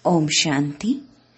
ഓം ശാന്തി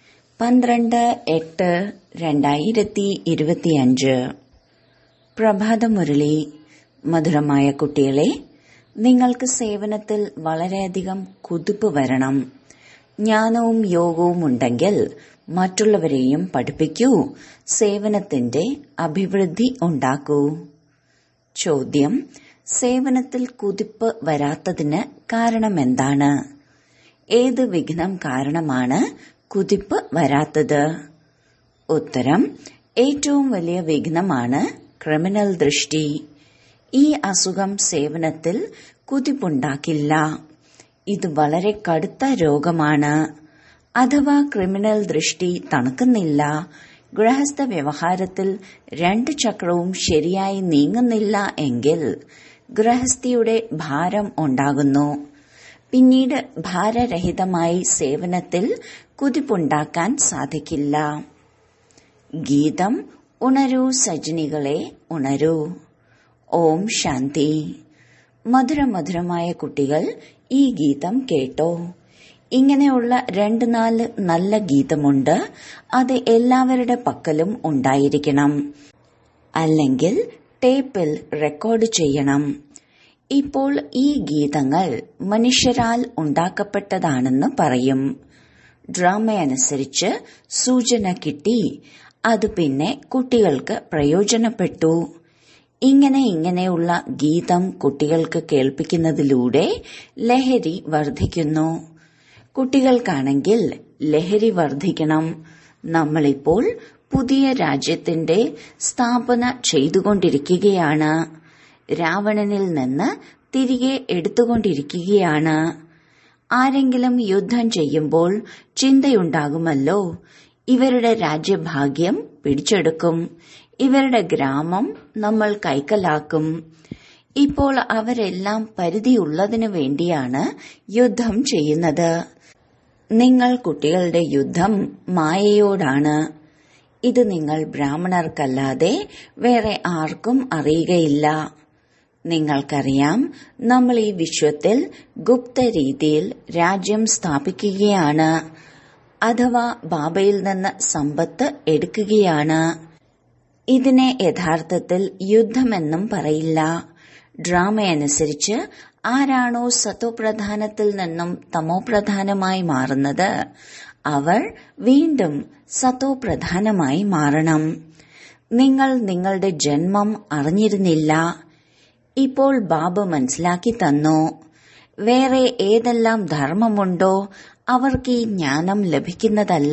12/8/2025 പ്രഭാതമുരളി. മധുരമായ കുട്ടികളെ, നിങ്ങൾക്ക് സേവനത്തിൽ വളരെയധികം കുതിപ്പ് വരണം. ജ്ഞാനവും യോഗവും ഉണ്ടെങ്കിൽ മറ്റുള്ളവരെയും പഠിപ്പിക്കൂ. സേവനത്തിന്റെ അഭിവൃദ്ധി ഉണ്ടാക്കൂ. ചോദ്യം: സേവനത്തിൽ കുതിപ്പ് വരാത്തതിന് കാരണമെന്താണ്? ഏത് വിഘ്നം കാരണമാണ് കുതിപ്പ് വരാത്തത്? ഉത്തരം: ഏറ്റവും വലിയ വിഘ്നമാണ് ക്രിമിനൽ ദൃഷ്ടി. ഈ അസുഖം സേവനത്തിൽ കുതിപ്പുണ്ടാക്കില്ല. ഇത് വളരെ കടുത്ത രോഗമാണ്. അഥവാ ക്രിമിനൽ ദൃഷ്ടി തണുക്കുന്നില്ല, ഗൃഹസ്ഥ വ്യവഹാരത്തിൽ 2 ചക്രവും ശരിയായി നീങ്ങുന്നില്ല എങ്കിൽ ഗൃഹസ്ഥിയുടെ ഭാരം ഉണ്ടാകുന്നു. പിന്നീട് ഭാരരഹിതമായി സേവനത്തിൽ കുതിപ്പുണ്ടാക്കാൻ സാധിക്കില്ല. ഗീതം: ഉണരൂ സജ്ജനികളെ, ഉണരൂ. ഓം ശാന്തി. മധുരമധുരമായ കുട്ടികൾ, ഈ ഗീതം കേട്ടോ. ഇങ്ങനെയുള്ള 2-4 നല്ല ഗീതമുണ്ട്. അത് എല്ലാവരുടെ പക്കലും ഉണ്ടായിരിക്കണം. അല്ലെങ്കിൽ ടേപ്പിൽ റെക്കോർഡ് ചെയ്യണം. ഇപ്പോൾ ഈ ഗീതങ്ങൾ മനുഷ്യരാൽ ഉണ്ടാക്കപ്പെട്ടതാണെന്ന് പറയും. ഡ്രാമയനുസരിച്ച് സൂചന കിട്ടി. അത് പിന്നെ കുട്ടികൾക്ക് പ്രയോജനപ്പെട്ടു. ഇങ്ങനെയുള്ള ഗീതം കുട്ടികൾക്ക് കേൾപ്പിക്കുന്നതിലൂടെ ലഹരി വർദ്ധിക്കുന്നു. കുട്ടികൾക്കാണെങ്കിൽ ലഹരി വർദ്ധിക്കണം. നമ്മളിപ്പോൾ പുതിയ രാജ്യത്തിന്റെ സ്ഥാപന ചെയ്തുകൊണ്ടിരിക്കുകയാണ്. രാവണനിൽ നിന്ന് തിരികെ എടുത്തുകൊണ്ടിരിക്കുകയാണ്. ആരെങ്കിലും യുദ്ധം ചെയ്യുമ്പോൾ ചിന്തയുണ്ടാകുമല്ലോ, ഇവരുടെ രാജ്യഭാഗ്യം പിടിച്ചെടുക്കും, ഇവരുടെ ഗ്രാമം നമ്മൾ കൈക്കലാക്കും. ഇപ്പോൾ അവരെല്ലാം പരിധിയുള്ളതിനു വേണ്ടിയാണ് യുദ്ധം ചെയ്യുന്നത്. നിങ്ങൾ കുട്ടികളുടെ യുദ്ധം മായയോടാണ്. ഇത് നിങ്ങൾ ബ്രാഹ്മണർക്കല്ലാതെ വേറെ ആർക്കും അറിയുകയില്ല. നിങ്ങൾക്കറിയാം, നമ്മൾ ഈ വിശ്വത്തിൽ ഗുപ്ത രീതിയിൽ രാജ്യം സ്ഥാപിക്കുകയാണ്. അഥവാ ബാബയിൽ നിന്ന് സമ്പത്ത് എടുക്കുകയാണ്. ഇതിനെ യഥാർത്ഥത്തിൽ യുദ്ധമെന്നും പറയില്ല. ഡ്രാമയനുസരിച്ച് ആരാണോ സതോപ്രധാനത്തിൽ നിന്നും തമോപ്രധാനമായി മാറുന്നത്, അവർ വീണ്ടും സതോപ്രധാനമായി മാറണം. നിങ്ങൾ നിങ്ങളുടെ ജന്മം അറിഞ്ഞിരുന്നില്ല. ഇപ്പോൾ ബാബ മനസ്സിലാക്കി തന്നു. വേറെ ഏതെല്ലാം ധർമ്മമുണ്ടോ അവർക്ക് ഈ ജ്ഞാനം ലഭിക്കുന്നതല്ല.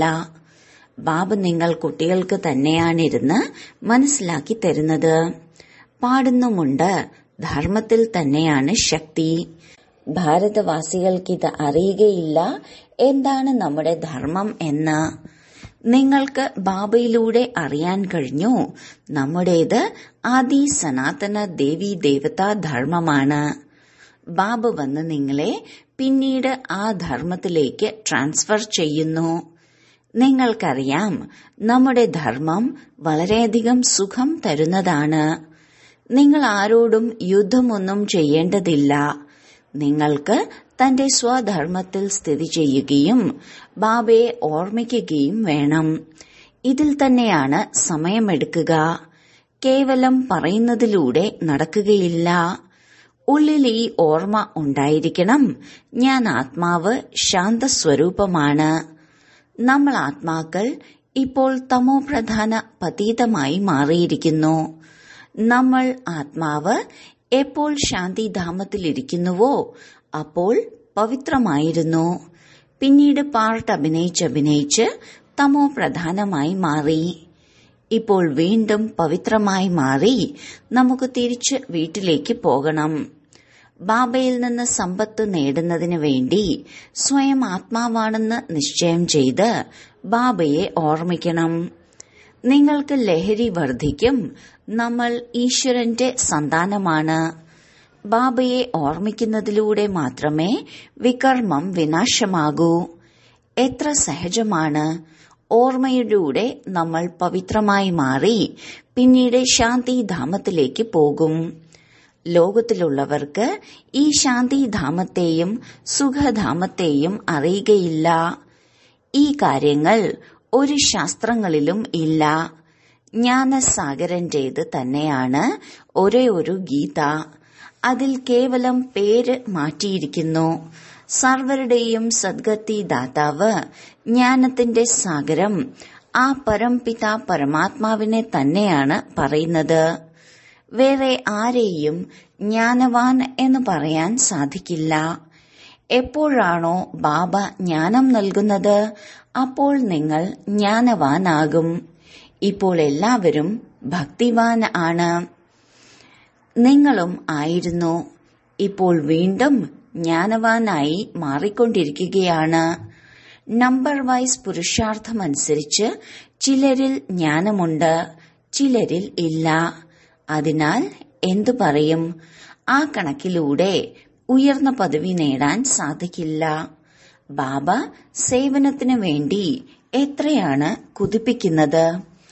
ബാബ നിങ്ങൾ കുട്ടികൾക്ക് തന്നെയാണിരുന്ന് മനസ്സിലാക്കി തരുന്നത്. പാടുന്നുമുണ്ട്, ധർമ്മത്തിൽ തന്നെയാണ് ശക്തി. ഭാരതവാസികൾക്കിത് അറിയുകയില്ല എന്താണ് നമ്മുടെ ധർമ്മം എന്ന്. നിങ്ങൾക്ക് ബാബയിലൂടെ അറിയാൻ കഴിഞ്ഞു, നമ്മുടേത് ആദി സനാതന ദേവി ദേവതാ ധർമ്മമാണ്. ബാബ വന്ന് നിങ്ങളെ പിന്നീട് ആ ധർമ്മത്തിലേക്ക് ട്രാൻസ്ഫർ ചെയ്യുന്നു. നിങ്ങൾക്കറിയാം, നമ്മുടെ ധർമ്മം വളരെയധികം സുഖം തരുന്നതാണ്. നിങ്ങൾ ആരോടും യുദ്ധമൊന്നും ചെയ്യേണ്ടതില്ല. നിങ്ങൾക്ക് തന്റെ സ്വധർമ്മത്തിൽ സ്ഥിതി ചെയ്യുകയും ബാബയെ ഓർമ്മിക്കുകയും വേണം. ഇതിൽ തന്നെയാണ് സമയമെടുക്കുക. കേവലം പറയുന്നതിലൂടെ നടക്കുകയില്ല. ഉള്ളിൽ ഈ ഓർമ്മ ഉണ്ടായിരിക്കണം, ഞാൻ ആത്മാവ് ശാന്തസ്വരൂപമാണ്. നമ്മൾ ആത്മാക്കൾ ഇപ്പോൾ തമോപ്രധാന പതീതമായി മാറിയിരിക്കുന്നു. നമ്മൾ ആത്മാവ് എപ്പോൾ ശാന്തിധാമത്തിലിരിക്കുന്നുവോ അപ്പോൾ പവിത്രമായിരുന്നു. പിന്നീട് പാർട്ട് അഭിനയിച്ച് തമോ പ്രധാനമായി മാറി. ഇപ്പോൾ വീണ്ടും പവിത്രമായി മാറി നമുക്ക് തിരിച്ച് വീട്ടിലേക്ക് പോകണം. ബാബയിൽ നിന്ന് സമ്പത്ത് നേടുന്നതിന് വേണ്ടി സ്വയം ആത്മാവാണെന്ന് നിശ്ചയം ചെയ്ത് ബാബയെ ഓർമ്മിക്കണം. നിങ്ങൾക്ക് ലഹരി വർദ്ധിക്കും. നമ്മൾ ഈശ്വരന്റെ സന്താനമാണ്. ബാബയെ ഓർമ്മിക്കുന്നതിലൂടെ മാത്രമേ വികർമ്മം വിനാശമാകൂ. എത്ര സഹജമാണ്. ഓർമ്മയിലൂടെ നമ്മൾ പവിത്രമായി മാറി പിന്നീട് ശാന്തിധാമത്തിലേക്ക് പോകും. ലോകത്തിലുള്ളവർക്ക് ഈ ശാന്തിധാമത്തെയും സുഖധാമത്തെയും അറിയുകയില്ല. ഈ കാര്യങ്ങൾ ഒരു ശാസ്ത്രങ്ങളിലും ഇല്ല. ജ്ഞാനസാഗരന്റേത് തന്നെയാണ് ഒരേ ഒരു ഗീത. അതിൽ കേവലം പേര് മാറ്റിയിരിക്കുന്നു. സർവരുടെയും സദ്ഗതി ദാതാവ് ജ്ഞാനത്തിന്റെ സാഗരം ആ പരംപിത പരമാത്മാവിനെ തന്നെയാണ് പറയുന്നത്. വേറെ ആരെയും ജ്ഞാനവാൻ എന്ന് പറയാൻ സാധിക്കില്ല. എപ്പോഴാണോ ബാബ ജ്ഞാനം നൽകുന്നത്, അപ്പോൾ നിങ്ങൾ ജ്ഞാനവാനാകും. ഇപ്പോൾ എല്ലാവരും ഭക്തിവാൻ ആണ്. നിങ്ങളും ആയിരുന്നു. ഇപ്പോൾ വീണ്ടും ജ്ഞാനവാനായി മാറിക്കൊണ്ടിരിക്കുകയാണ്. നമ്പർ വൈസ് പുരുഷാർത്ഥമനുസരിച്ച് ചിലരിൽ ജ്ഞാനമുണ്ട്, ചിലരിൽ ഇല്ല. അതിനാൽ എന്തു പറയും? ആ കണക്കിലൂടെ ഉയർന്ന പദവി നേടാൻ സാധിക്കില്ല. ബാബ സേവനത്തിനു വേണ്ടി എത്രയാണ് കുതിപ്പിക്കുന്നത്.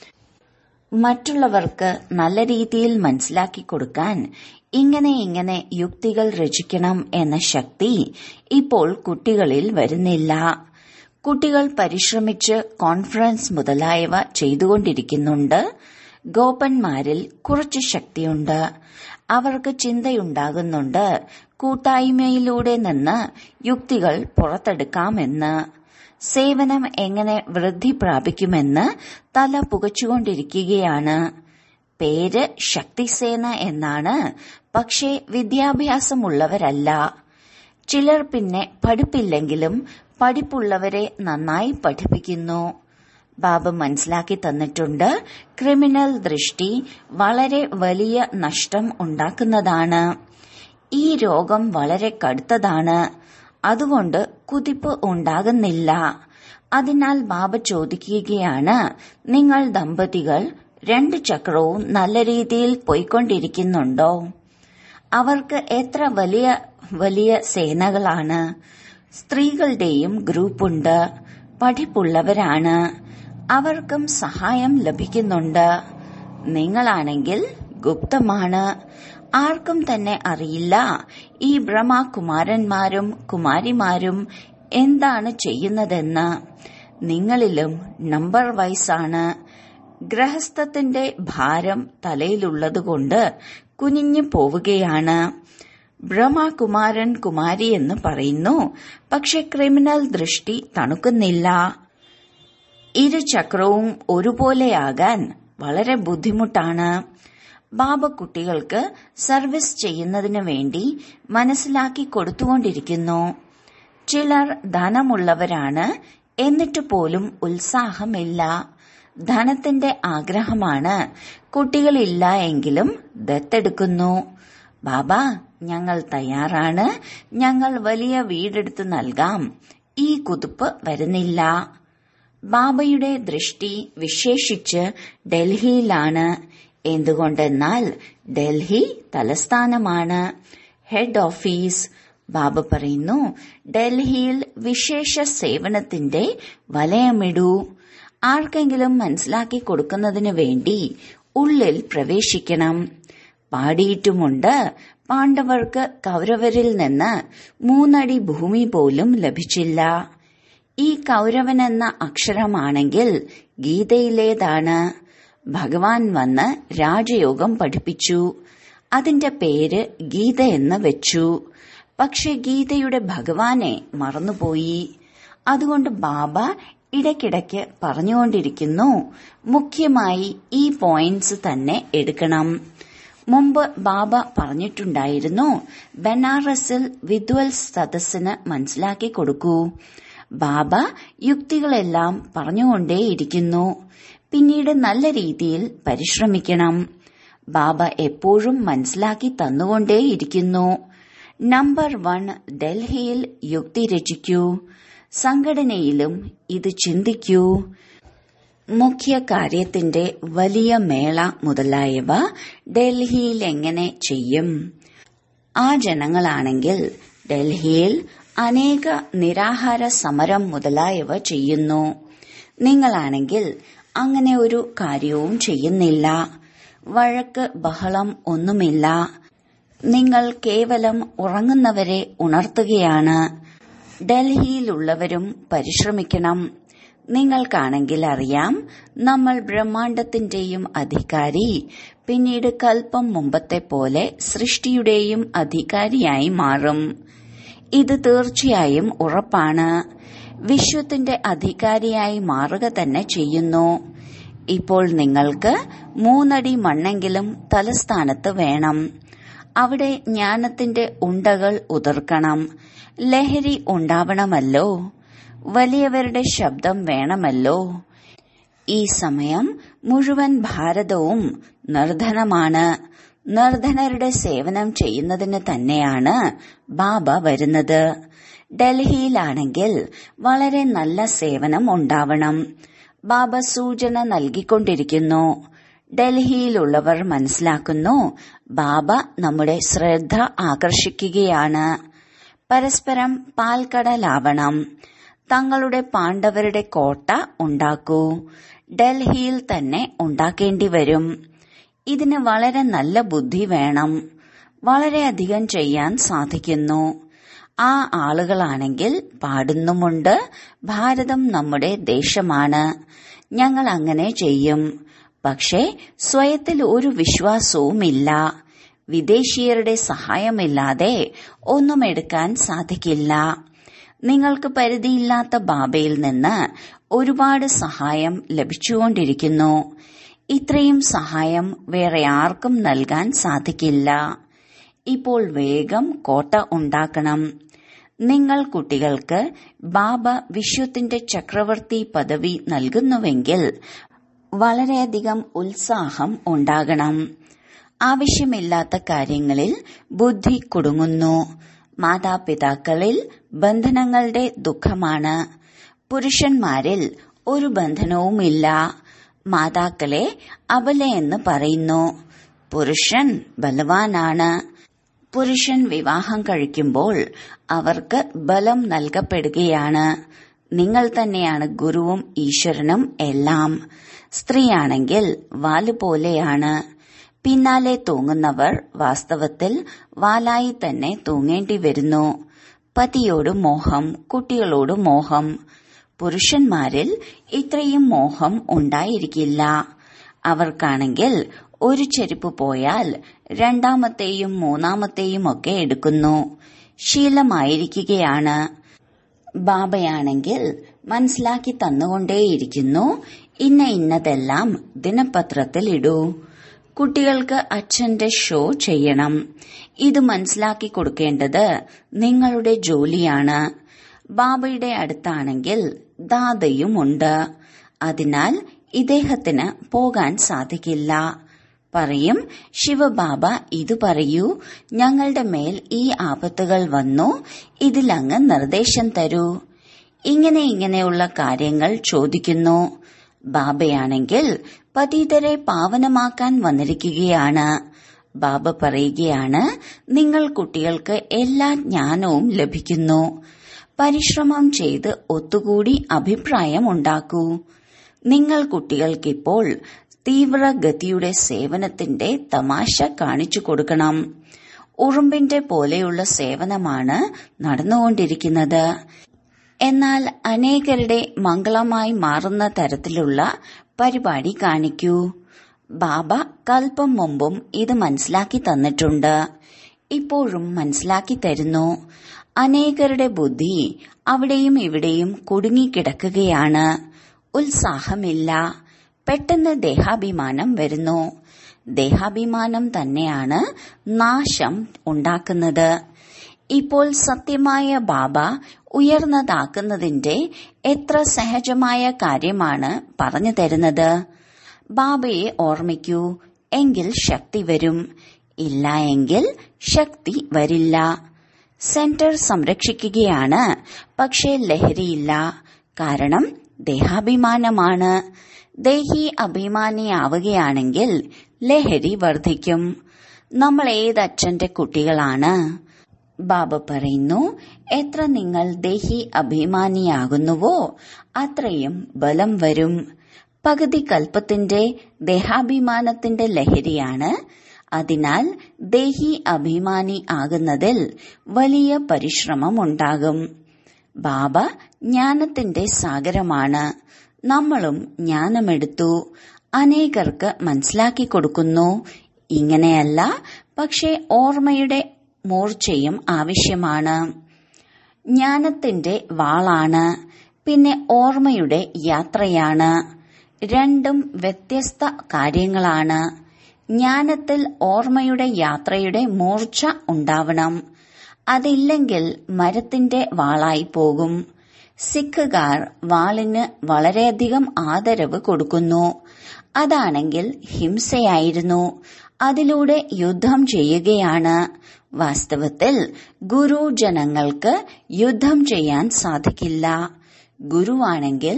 മറ്റുള്ളവർക്ക് നല്ല രീതിയിൽ മനസ്സിലാക്കി കൊടുക്കാൻ ഇങ്ങനെ യുക്തികൾ രചിക്കണം എന്ന ശക്തി ഇപ്പോൾ കുട്ടികളിൽ വരുന്നില്ല. കുട്ടികൾ പരിശ്രമിച്ച് കോൺഫറൻസ് മുതലായവ ചെയ്തുകൊണ്ടിരിക്കുന്നുണ്ട്. ഗോപന്മാരിൽ കുറച്ച് ശക്തിയുണ്ട്. അവർക്ക് ചിന്തയുണ്ടാകുന്നുണ്ട് കൂട്ടായ്മയിലൂടെ നിന്ന് യുക്തികൾ പുറത്തെടുക്കാമെന്ന്. സേവനം എങ്ങനെ വൃദ്ധി പ്രാപിക്കുമെന്ന് തല പുകച്ചുകൊണ്ടിരിക്കുകയാണ്. പേര് ശക്തിസേന എന്നാണ്, പക്ഷേ വിദ്യാഭ്യാസമുള്ളവരല്ല. ചിലർ പിന്നെ പഠിപ്പില്ലെങ്കിലും പഠിപ്പുള്ളവരെ നന്നായി പഠിപ്പിക്കുന്നു. ബാബ മനസ്സിലാക്കി തന്നിട്ടുണ്ട്, ക്രിമിനൽ ദൃഷ്ടി വളരെ വലിയ നഷ്ടം ഉണ്ടാക്കുന്നതാണ്. ഈ രോഗം വളരെ കടുത്തതാണ്. അതുകൊണ്ട് കുതിപ്പ് ഉണ്ടാകുന്നില്ല. അതിനാൽ ബാബ ചോദിക്കുകയാണ്, നിങ്ങൾ ദമ്പതികൾ 2 ചക്രവും നല്ല രീതിയിൽ പോയിക്കൊണ്ടിരിക്കുന്നുണ്ടോ? അവർക്ക് എത്ര വലിയ വലിയ സേനകളാണ്. സ്ത്രീകളുടെയും ഗ്രൂപ്പുണ്ട്. പഠിപ്പുള്ളവരാണ്. അവർക്കും സഹായം ലഭിക്കുന്നുണ്ട്. നിങ്ങളാണെങ്കിൽ ഗുപ്തമാണ്. ആർക്കും തന്നെ അറിയില്ല ഈ ബ്രഹ്മകുമാരന്മാരും കുമാരിമാരും എന്താണ് ചെയ്യുന്നതെന്ന്. നിങ്ങളിലും നമ്പർ വൈസാണ്. ഗൃഹസ്ഥത്തിന്റെ ഭാരം തലയിലുള്ളതുകൊണ്ട് കുനിഞ്ഞു പോവുകയാണ്. ബ്രഹ്മകുമാരൻ കുമാരി എന്ന് പറയുന്നു, പക്ഷെ ക്രിമിനൽ ദൃഷ്ടി തണുക്കുന്നില്ല. ഇരുചക്രവും ഒരുപോലെയാകാൻ വളരെ ബുദ്ധിമുട്ടാണ്. ബാബ കുട്ടികൾക്ക് സർവീസ് ചെയ്യുന്നതിനു വേണ്ടി മനസ്സിലാക്കി കൊടുത്തുകൊണ്ടിരിക്കുന്നു. ചിലർ ധനമുള്ളവരാണ്, എന്നിട്ട് പോലും ഉത്സാഹമില്ല. ധനത്തിന്റെ ആഗ്രഹമാണ്. കുട്ടികളില്ല എങ്കിലും ദത്തെടുക്കുന്നു. ബാബ, ഞങ്ങൾ തയ്യാറാണ്, ഞങ്ങൾ വലിയ വീടെടുത്ത് നൽകാം. ഈ കുതിപ്പ് വരുന്നില്ല. ബാബയുടെ ദൃഷ്ടി വിശേഷിച്ച് ഡൽഹിയിലാണ്. എന്തുകൊണ്ടെന്നാൽ ഡൽഹി തലസ്ഥാനമാണ്, ഹെഡ് ഓഫീസ്. ബാബ പറയുന്നു, ഡൽഹിയിൽ വിശേഷ സേവനത്തിന്റെ വലയമിടൂ. ആർക്കെങ്കിലും മനസ്സിലാക്കി കൊടുക്കുന്നതിനു വേണ്ടി ഉള്ളിൽ പ്രവേശിക്കണം. പാടിയിട്ടുമുണ്ട്, പാണ്ഡവർക്ക് കൗരവരിൽ നിന്ന് 3 അടി ഭൂമി പോലും ലഭിച്ചില്ല. ഈ കൗരവനെന്ന അക്ഷരമാണെങ്കിൽ ഗീതയിലേതാണ്. ഭഗവാൻ വന്ന് രാജയോഗം പഠിപ്പിച്ചു. അതിന്റെ പേര് ഗീത എന്ന് വെച്ചു. പക്ഷെ ഗീതയുടെ ഭഗവാനെ മറന്നുപോയി. അതുകൊണ്ട് ബാബ ഇടയ്ക്കിടയ്ക്ക് പറഞ്ഞുകൊണ്ടിരിക്കുന്നു, മുഖ്യമായി ഈ പോയിന്റ്സ് തന്നെ എടുക്കണം. മുമ്പ് ബാബ പറഞ്ഞിട്ടുണ്ടായിരുന്നു, ബനാറസിൽ വിദ്വൽ സദസ്സിന് മനസ്സിലാക്കി കൊടുക്കൂ. ബാബ യുക്തികളെല്ലാം പറഞ്ഞുകൊണ്ടേയിരിക്കുന്നു. പിന്നീട് നല്ല രീതിയിൽ പരിശ്രമിക്കണം. ബാബ എപ്പോഴും മനസ്സിലാക്കി തന്നുകൊണ്ടേയിരിക്കുന്നു. നമ്പർ 1 ഡൽഹിയിൽ യുക്തി രചിക്കൂ. സംഘടനയിലും ഇത് ചിന്തിക്കൂ. മുഖ്യ കാര്യത്തിന്റെ വലിയ മേള മുതലായവ ഡൽഹിയിൽ എങ്ങനെ ചെയ്യും? ആ ജനങ്ങളാണെങ്കിൽ ഡൽഹിയിൽ അനേക നിരാഹാര സമരം മുതലായവ ചെയ്യുന്നു. നിങ്ങളാണെങ്കിൽ അങ്ങനെ ഒരു കാര്യവും ചെയ്യുന്നില്ല. വഴക്ക് ബഹളം ഒന്നുമില്ല. നിങ്ങൾ കേവലം ഉറങ്ങുന്നവരെ ഉണർത്തുകയാണ്. ഡൽഹിയിലുള്ളവരും പരിശ്രമിക്കണം. നിങ്ങൾക്കാണെങ്കിൽ അറിയാം, നമ്മൾ ബ്രഹ്മാണ്ടത്തിന്റെയും അധികാരി, പിന്നീട് കൽപ്പം മുമ്പത്തെ പോലെ സൃഷ്ടിയുടെയും അധികാരിയായി മാറും. ഇത് തീർച്ചയായും ഉറപ്പാണ്. വിശ്വത്തിന്റെ അധികാരിയായി മാറുക തന്നെ ചെയ്യുന്നു. ഇപ്പോൾ നിങ്ങൾക്ക് 3 അടി മണ്ണെങ്കിലും തലസ്ഥാനത്ത് വേണം. അവിടെ ജ്ഞാനത്തിന്റെ ഉണ്ടകൾ ഉതിർക്കണം. ലഹരി ഉണ്ടാവണമല്ലോ. വലിയവരുടെ ശബ്ദം വേണമല്ലോ. ഈ സമയം മുഴുവൻ ഭാരതവും നിർധനമാണ്. നിർധനരുടെ സേവനം ചെയ്യുന്നതിന് തന്നെയാണ് ബാബ വരുന്നത്. ഡൽഹിയിലാണെങ്കിൽ വളരെ നല്ല സേവനം ഉണ്ടാവണം. ബാബ സൂചന നൽകിക്കൊണ്ടിരിക്കുന്നു. ഡൽഹിയിലുള്ളവർ മനസ്സിലാക്കുന്നു, ബാബ നമ്മുടെ ശ്രദ്ധ ആകർഷിക്കുകയാണ്. പരസ്പരം പാൽക്കടലാവണം. തങ്ങളുടെ പാണ്ഡവരുടെ കോട്ട ഉണ്ടാക്കൂ. ഡൽഹിയിൽ തന്നെ ഉണ്ടാക്കേണ്ടി വരും. ഇതിന് വളരെ നല്ല ബുദ്ധി വേണം. വളരെയധികം ചെയ്യാൻ സാധിക്കുന്നു. ആ ആളുകളാണെങ്കിൽ പാടുന്നുമുണ്ട്, ഭാരതം നമ്മുടെ ദേശമാണ്, ഞങ്ങൾ അങ്ങനെ ചെയ്യും. പക്ഷേ സ്വയത്തിൽ ഒരു വിശ്വാസവുമില്ല. വിദേശീയരുടെ സഹായമില്ലാതെ ഒന്നും എടുക്കാൻ സാധിക്കില്ല. നിങ്ങൾക്ക് പരിധിയില്ലാത്ത ബാബയിൽ നിന്ന് ഒരുപാട് സഹായം ലഭിച്ചുകൊണ്ടിരിക്കുന്നു. ഇത്രയും സഹായം വേറെ ആർക്കും നൽകാൻ സാധിക്കില്ല. ഇപ്പോൾ വേഗം കോട്ട ഉണ്ടാക്കണം. നിങ്ങൾ കുട്ടികൾക്ക് ബാബ വിശ്വത്തിന്റെ ചക്രവർത്തി പദവി നൽകുന്നുവെങ്കിൽ വളരെയധികം ഉത്സാഹം ഉണ്ടാകണം. ആവശ്യമില്ലാത്ത കാര്യങ്ങളിൽ ബുദ്ധി കുടുങ്ങുന്നു. മാതാപിതാക്കളിൽ ബന്ധനങ്ങളുടെ ദുഃഖമാണ്. പുരുഷന്മാരിൽ ഒരു ബന്ധനവുമില്ല. മാതാക്കളെ അബലയെന്ന് പറയുന്നു. പുരുഷൻ ബലവാനാണ്. പുരുഷൻ വിവാഹം കഴിക്കുമ്പോൾ അവർക്ക് ബലം നൽകപ്പെടുകയാണ്. നിങ്ങൾ തന്നെയാണ് ഗുരുവും ഈശ്വരനും എല്ലാം. സ്ത്രീയാണെങ്കിൽ വാലുപോലെയാണ്. പിന്നാലെ തൂങ്ങുന്നവർ വാസ്തവത്തിൽ വാലായി തന്നെ തൂങ്ങേണ്ടി വരുന്നു. പതിയോട് മോഹം, കുട്ടികളോട് മോഹം. പുരുഷന്മാരിൽ ഇത്രയും മോഹം ഉണ്ടായിരിക്കില്ല. അവർക്കാണെങ്കിൽ ഒരു ചെരുപ്പ് പോയാൽ രണ്ടാമത്തെയും മൂന്നാമത്തെയും ഒക്കെ എടുക്കുന്നു. ശീലമായിരിക്കുകയാണ്. ബാബയാണെങ്കിൽ മനസ്സിലാക്കി തന്നുകൊണ്ടേയിരിക്കുന്നു. ഇന്നതെല്ലാം ദിനപത്രത്തിൽ ഇടൂ. കുട്ടികൾക്ക് അച്ഛന്റെ ഷോ ചെയ്യണം. ഇത് മനസ്സിലാക്കി കൊടുക്കേണ്ടത് നിങ്ങളുടെ ജോലിയാണ്. ബാബയുടെ അടുത്താണെങ്കിൽ ദാതയുമുണ്ട്. അതിനാൽ ഇദ്ദേഹത്തിന് പോകാൻ സാധിക്കില്ല. പറയും, ശിവബാബ ഇത് പറയൂ, ഞങ്ങളുടെ മേൽ ഈ ആപത്തുകൾ വന്നു, ഇതിലങ്ങ് നിർദ്ദേശം തരൂ. ഇങ്ങനെയുള്ള കാര്യങ്ങൾ ചോദിക്കുന്നു. ബാബയാണെങ്കിൽ പതിതരെ പാവനമാക്കാൻ വന്നിരിക്കുകയാണ്. ബാബ പറയുകയാണ്, നിങ്ങൾ കുട്ടികൾക്ക് എല്ലാ ജ്ഞാനവും ലഭിക്കുന്നു. പരിശ്രമം ചെയ്ത് ഒത്തുകൂടി അഭിപ്രായം ഉണ്ടാക്കൂ. നിങ്ങൾ കുട്ടികൾക്കിപ്പോൾ തീവ്രഗതിയുടെ സേവനത്തിന്റെ തമാശ കാണിച്ചു കൊടുക്കണം. ഉറുമ്പിന്റെ പോലെയുള്ള സേവനമാണ് നടന്നുകൊണ്ടിരിക്കുന്നത്. എന്നാൽ അനേകരുടെ മംഗളമായി മാറുന്ന തരത്തിലുള്ള പരിപാടി കാണിക്കൂ. ബാബ കൽപ്പം മുമ്പും ഇത് മനസ്സിലാക്കി തന്നിട്ടുണ്ട്. ഇപ്പോഴും മനസ്സിലാക്കി തരുന്നു. അനേകരുടെ ബുദ്ധി അവിടെയും ഇവിടെയും കുടുങ്ങിക്കിടക്കുകയാണ്. ഉത്സാഹമില്ല. പെട്ടെന്ന് ദേഹാഭിമാനം വരുന്നു. ദേഹാഭിമാനം തന്നെയാണ് നാശം ഉണ്ടാക്കുന്നത്. ഇപ്പോൾ സത്യമായ ബാബ ഉയർന്നതാക്കുന്നതിന്റെ എത്ര സഹജമായ കാര്യമാണ് പറഞ്ഞു തരുന്നത്. ബാബയെ ഓർമ്മിക്കൂ, എങ്കിൽ ശക്തി വരും. ഇല്ല എങ്കിൽ ശക്തി വരില്ല. സെന്റർ സംരക്ഷിക്കുകയാണ്, പക്ഷേ ലഹരിയില്ല. കാരണം ദേഹാഭിമാനമാണ്. ദേഹി അഭിമാനിയാവുകയാണെങ്കിൽ ലഹരി വർദ്ധിക്കും. നമ്മൾ ഏതച്ഛന്റെ കുട്ടികളാണ്? ബാബ പറയുന്നു, എത്ര നിങ്ങൾ ദേഹി അഭിമാനിയാകുന്നുവോ അത്രയും ബലം വരും. പകുതി കൽപ്പത്തിന്റെ ദേഹാഭിമാനത്തിന്റെ ലഹരിയാണ്. അതിനാൽ ദേഹി അഭിമാനി ആകുന്നതിൽ വലിയ പരിശ്രമമുണ്ടാകും. ബാബ ജ്ഞാനത്തിന്റെ സാഗരമാണ്. നമ്മളും ജ്ഞാനമെടുത്തു അനേകർക്ക് മനസ്സിലാക്കി കൊടുക്കുന്നു. ഇങ്ങനെയല്ല, പക്ഷേ ഓർമ്മയുടെ മൂർച്ചയും ആവശ്യമാണ്. ജ്ഞാനത്തിന്റെ വാളാണ്, പിന്നെ ഓർമ്മയുടെ യാത്രയാണ്. രണ്ടും വ്യത്യസ്ത കാര്യങ്ങളാണ്. ജ്ഞാനത്തിൽ ഓർമ്മയുടെ യാത്രയുടെ മൂർച്ച ഉണ്ടാവണം. അതില്ലെങ്കിൽ മരത്തിന്റെ വാളായി പോകും. സിഖുകാർ വാളിന് വളരെയധികം ആദരവ് കൊടുക്കുന്നു. അതാണെങ്കിൽ ഹിംസയായിരുന്നു. അതിലൂടെ യുദ്ധം ചെയ്യുകയാണ്. വാസ്തവത്തിൽ ഗുരു ജനങ്ങൾക്ക് യുദ്ധം ചെയ്യാൻ സാധിക്കില്ല. ഗുരുവാണെങ്കിൽ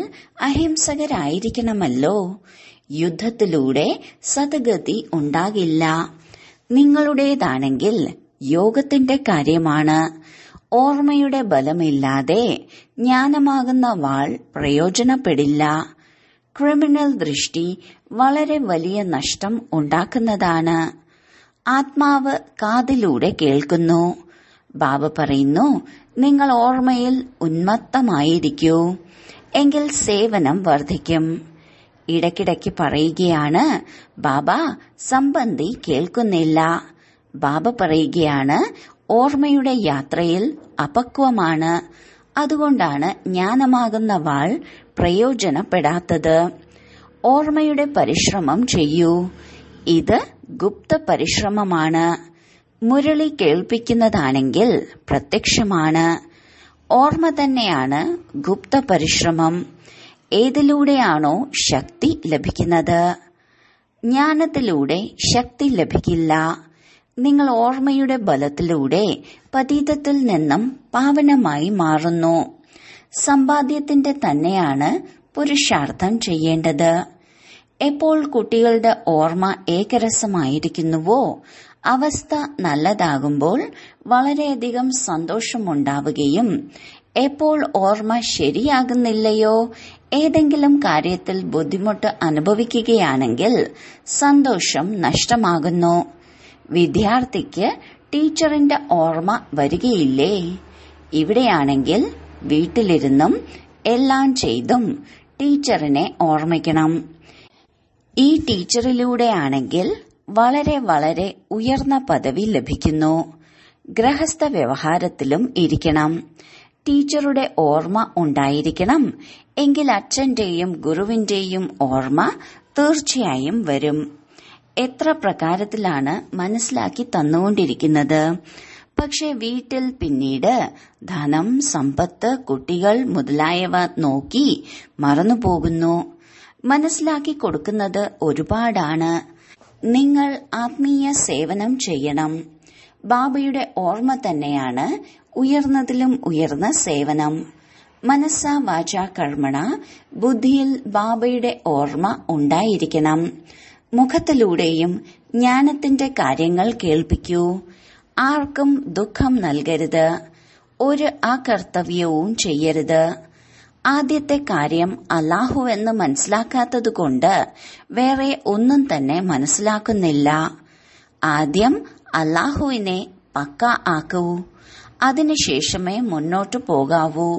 അഹിംസകരായിരിക്കണമല്ലോ. യുദ്ധത്തിലൂടെ സദ്ഗതി ഉണ്ടാകില്ല. നിങ്ങളുടേതാണെങ്കിൽ യോഗത്തിന്റെ കാര്യമാണ്. ഓർമ്മയുടെ ബലമില്ലാതെ ജ്ഞാനമാകുന്ന വാൾ പ്രയോജനപ്പെടില്ല. ക്രിമിനൽ ദൃഷ്ടി വളരെ വലിയ നഷ്ടം ഉണ്ടാക്കുന്നതാണ്. ആത്മാവ് കാതിലൂടെ കേൾക്കുന്നു. ബാബ പറയുന്നു, നിങ്ങൾ ഓർമ്മയിൽ ഉന്മത്തമായിരിക്കൂ, എങ്കിൽ സേവനം വർദ്ധിക്കും. ഇടയ്ക്കിടയ്ക്ക് പറയുകയാണ്, ബാബ സംബന്ധി കേൾക്കുന്നില്ല. ബാബ പറയുകയാണ്, ഓർമ്മയുടെ യാത്രയിൽ അപക്വമാണ്. അതുകൊണ്ടാണ് ജ്ഞാനമാകുന്ന വാൾ പ്രയോജനപ്പെടാത്തത്. ഓർമ്മയുടെ പരിശ്രമം ചെയ്യൂ. ഇത് ഗുപ്ത പരിശ്രമമാണ്. മുരളി കേൾപ്പിക്കുന്നതാണെങ്കിൽ പ്രത്യക്ഷമാണ്. ഓർമ്മ തന്നെയാണ് ഗുപ്ത പരിശ്രമം. ഏതിലൂടെയാണോ ശക്തി ലഭിക്കുന്നത്? ജ്ഞാനത്തിലൂടെ ശക്തി ലഭിക്കില്ല. നിങ്ങൾ ഓർമ്മയുടെ ബലത്തിലൂടെ പതീതത്തിൽ നിന്നും പാവനമായി മാറുന്നു. സമ്പാദ്യത്തിന്റെ തന്നെയാണ് പുരുഷാർത്ഥം ചെയ്യേണ്ടത്. എപ്പോൾ കുട്ടികളുടെ ഓർമ്മ ഏകരസമായിരിക്കുന്നുവോ, അവസ്ഥ നല്ലതാകുമ്പോൾ വളരെയധികം സന്തോഷമുണ്ടാവുകയും എപ്പോൾ ഓർമ്മ ശരിയാകുന്നില്ലയോ, ഏതെങ്കിലും കാര്യത്തിൽ ബുദ്ധിമുട്ട് അനുഭവിക്കുകയാണെങ്കിൽ സന്തോഷം നഷ്ടമാകുന്നു. വിദ്യാർത്ഥിക്ക് ടീച്ചറിന്റെ ഓർമ്മ വരികയില്ലേ? ഇവിടെയാണെങ്കിൽ വീട്ടിലിരുന്നും എല്ലാം ചെയ്തും ടീച്ചറിനെ ഓർമ്മിക്കണം. ഈ ടീച്ചറിലൂടെയാണെങ്കിൽ വളരെ വളരെ ഉയർന്ന പദവി ലഭിക്കുന്നു. ഗൃഹസ്ഥ വ്യവഹാരത്തിലും ഇരിക്കണം. ടീച്ചറുടെ ഓർമ്മ ഉണ്ടായിരിക്കണം. എങ്കിൽ അച്ഛന്റെയും ഗുരുവിന്റെയും ഓർമ്മ തീർച്ചയായും വരും. എത്ര പ്രകാരത്തിലാണ് മനസ്സിലാക്കി തന്നുകൊണ്ടിരിക്കുന്നത്. പക്ഷെ വീട്ടിൽ പിന്നീട് ധനം, സമ്പത്ത്, കുട്ടികൾ മുതലായവ നോക്കി മറന്നുപോകുന്നു. മനസ്സിലാക്കി കൊടുക്കുന്നത് ഒരുപാടാണ്. നിങ്ങൾ ആത്മീയ സേവനം ചെയ്യണം. ബാബയുടെ ഓർമ്മ തന്നെയാണ് ഉയർന്നതിലും ഉയർന്ന സേവനം. മനസ്സാ വാച കർമ്മണ ബുദ്ധിയിൽ ബാബയുടെ ഓർമ്മ ഉണ്ടായിരിക്കണം. മുഖത്തിലൂടെയും ജ്ഞാനത്തിന്റെ കാര്യങ്ങൾ കേൾപ്പിക്കൂ. ആർക്കും ദുഃഖം നൽകരുത്. ഒരു അകർത്തവ്യവും ചെയ്യരുത്. ആദ്യത്തെ കാര്യം അല്ലാഹുവെന്ന് മനസ്സിലാക്കാത്തതുകൊണ്ട് വേറെ ഒന്നും തന്നെ മനസ്സിലാക്കുന്നില്ല. ആദ്യം അല്ലാഹുവിനെ പക്ക ആക്കൂ. അതിനുശേഷമേ മുന്നോട്ടു പോകാവൂ.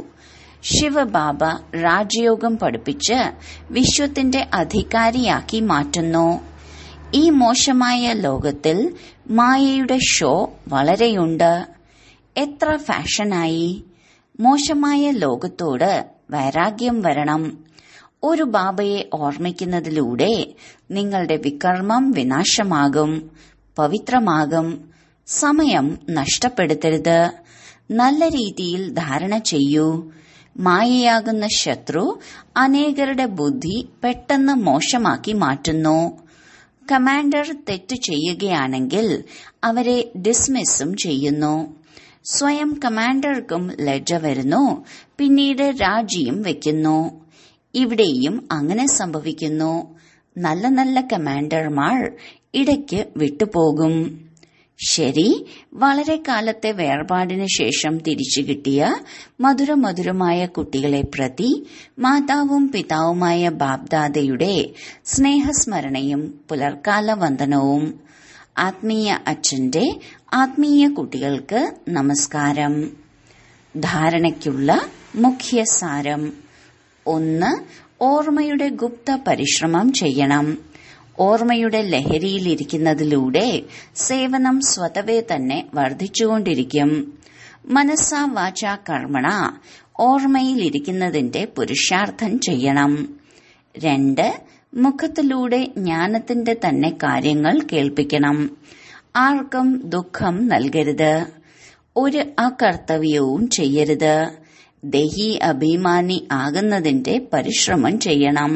ശിവബാബ രാജയോഗം പഠിപ്പിച്ച് വിശ്വത്തിന്റെ അധികാരിയാക്കി മാറ്റുന്നു. ഈ മോശമായ ലോകത്തിൽ മായയുടെ ഷോ വളരെയുണ്ട്. എത്ര ഫാഷനായി! മോശമായ ലോകത്തോട് വൈരാഗ്യം വരണം. ഒരു ബാബയെ ഓർമ്മിക്കുന്നതിലൂടെ നിങ്ങളുടെ വികർമ്മം വിനാശമാകും, പവിത്രമാകും. സമയം നഷ്ടപ്പെടുത്തരുത്. നല്ല രീതിയിൽ ധാരണ ചെയ്യൂ. മായയാകുന്ന ശത്രു അനേകരുടെ ബുദ്ധി പെട്ടെന്ന് മോശമാക്കി മാറ്റുന്നു. കമാൻഡർ തെറ്റ് ചെയ്യുകയാണെങ്കിൽ അവരെ ഡിസ്മിസും ചെയ്യുന്നു. സ്വയം കമാൻഡർക്കും ലജ്ജ വരുന്നു. പിന്നീട് രാജിയും വെക്കുന്നു. ഇവിടെയും അങ്ങനെ സംഭവിക്കുന്നു. നല്ല നല്ല കമാൻഡർമാർ ഇടയ്ക്ക് വിട്ടുപോകും. ശരി, വളരെ കാലത്തെ വേർപാടിനു ശേഷം തിരിച്ചു കിട്ടിയ മധുരമധുരമായ കുട്ടികളെ പ്രതി മാതാവും പിതാവുമായ ബാബ്ദാദയുടെ സ്നേഹസ്മരണയും പുലർക്കാല വന്ദനവും. ആത്മീയ അച്ഛന്റെ ആത്മീയ കുട്ടികൾക്ക് നമസ്കാരം. ധാരണയ്ക്കുള്ള മുഖ്യസാരം: 1. ഓർമ്മയുടെ ഗുപ്ത പരിശ്രമം ചെയ്യണം. ഓർമ്മയുടെ ലഹരിയിലിരിക്കുന്നതിലൂടെ സേവനം സ്വതവേ തന്നെ വർദ്ധിച്ചുകൊണ്ടിരിക്കും. മനസ്സാ വാചാ കർമ്മണ ഓർമ്മയിലിരിക്കുന്നതിന്റെ പുരുഷാർത്ഥം ചെയ്യണം. 2. മുഖത്തിലൂടെ ജ്ഞാനത്തിന്റെ തന്നെ കാര്യങ്ങൾ കേൾപ്പിക്കണം. ആർക്കും ദുഃഖം നൽകരുത്. ഒരു അകർത്തവ്യവും ചെയ്യരുത്. ദേഹി അഭിമാനി ആകുന്നതിന്റെ പരിശ്രമം ചെയ്യണം.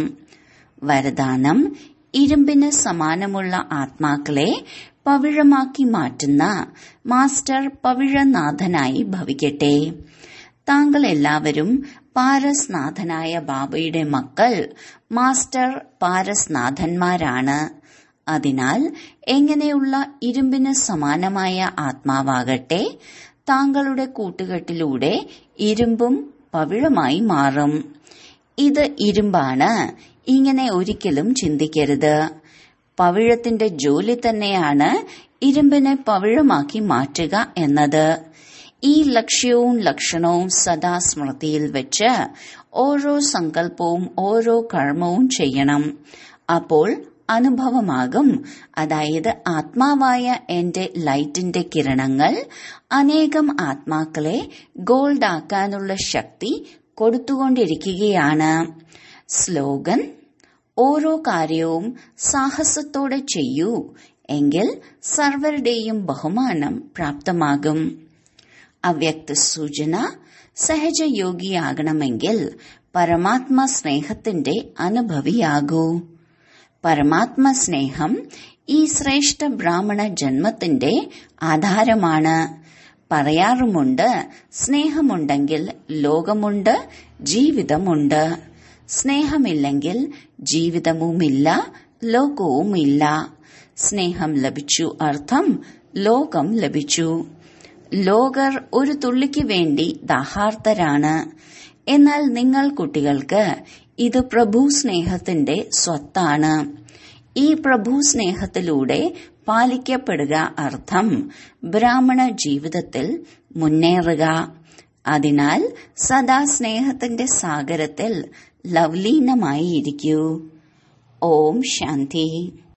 വരദാനം: ഇരുമ്പിന് സമാനമുള്ള ആത്മാക്കളെ പവിഴമാക്കി മാറ്റുന്ന മാസ്റ്റർ പവിഴനാഥനായി ഭവിക്കട്ടെ. താങ്കൾ എല്ലാവരും പാരസ്നാഥനായ ബാബയുടെ മക്കൾ, മാസ്റ്റർ പാരസ്നാഥന്മാരാണ്. അതിനാൽ എങ്ങനെയുള്ള ഇരുമ്പിന് സമാനമായ ആത്മാവാകട്ടെ, താങ്കളുടെ കൂട്ടുകെട്ടിലൂടെ ഇരുമ്പും പവിഴമായി മാറും. ഇത് ഇരുമ്പാണ്, ഇങ്ങനെ ഒരിക്കലും ചിന്തിക്കരുത്. പവിഴത്തിന്റെ ജോലി തന്നെയാണ് ഇരുമ്പിനെ പവിഴമാക്കി മാറ്റുക എന്നത്. ഈ ലക്ഷ്യവും ലക്ഷണവും സദാ സ്മൃതിയിൽ വെച്ച് ഓരോ സങ്കല്പവും ഓരോ കർമ്മവും ചെയ്യണം. അപ്പോൾ അനുഭവമാകും. അതായത് ആത്മാവായ എന്റെ ലൈറ്റിന്റെ കിരണങ്ങൾ അനേകം ആത്മാക്കളെ ഗോൾഡ് ആക്കാനുള്ള ശക്തി കൊടുത്തുകൊണ്ടിരിക്കുകയാണ്. സ്ലോഗൻ: ഓരോ കാര്യവും സാഹസത്തോടെ ചെയ്യൂ, എങ്കിൽ സർവരുടെയും ബഹുമാനം പ്രാപ്തമാകും. അവ്യക്ത സൂചന: സഹജയോഗിയാകണമെങ്കിൽ പരമാത്മ സ്നേഹത്തിന്റെ അനുഭവിയാകൂ. പരമാത്മ സ്നേഹം ഈ ശ്രേഷ്ഠ ബ്രാഹ്മണ ജന്മത്തിന്റെ ആധാരമാണ്. പറയാറുമുണ്ട്, സ്നേഹമുണ്ടെങ്കിൽ ലോകമുണ്ട്, ജീവിതമുണ്ട്. സ്നേഹമില്ലെങ്കിൽ ജീവിതവുമില്ല, ലോകവുമില്ല. സ്നേഹം ലഭിച്ചു അർത്ഥം ലോകം ലഭിച്ചു. ലോകർ ഒരു തുള്ളിക്ക് വേണ്ടി ദാഹാർത്തരാണ്. എന്നാൽ നിങ്ങൾ കുട്ടികൾക്ക് ഇത് പ്രഭു സ്നേഹത്തിന്റെ സ്വത്താണ്. ഈ പ്രഭു സ്നേഹത്തിലൂടെ പാലിക്കപ്പെടുക അർത്ഥം ബ്രാഹ്മണ ജീവിതത്തിൽ മുന്നേറുക. അതിനാൽ സദാ സ്നേഹത്തിന്റെ സാഗരത്തിൽ ലവ്ലീനമായി ഇരിക്കൂ. ഓം ശാന്തി.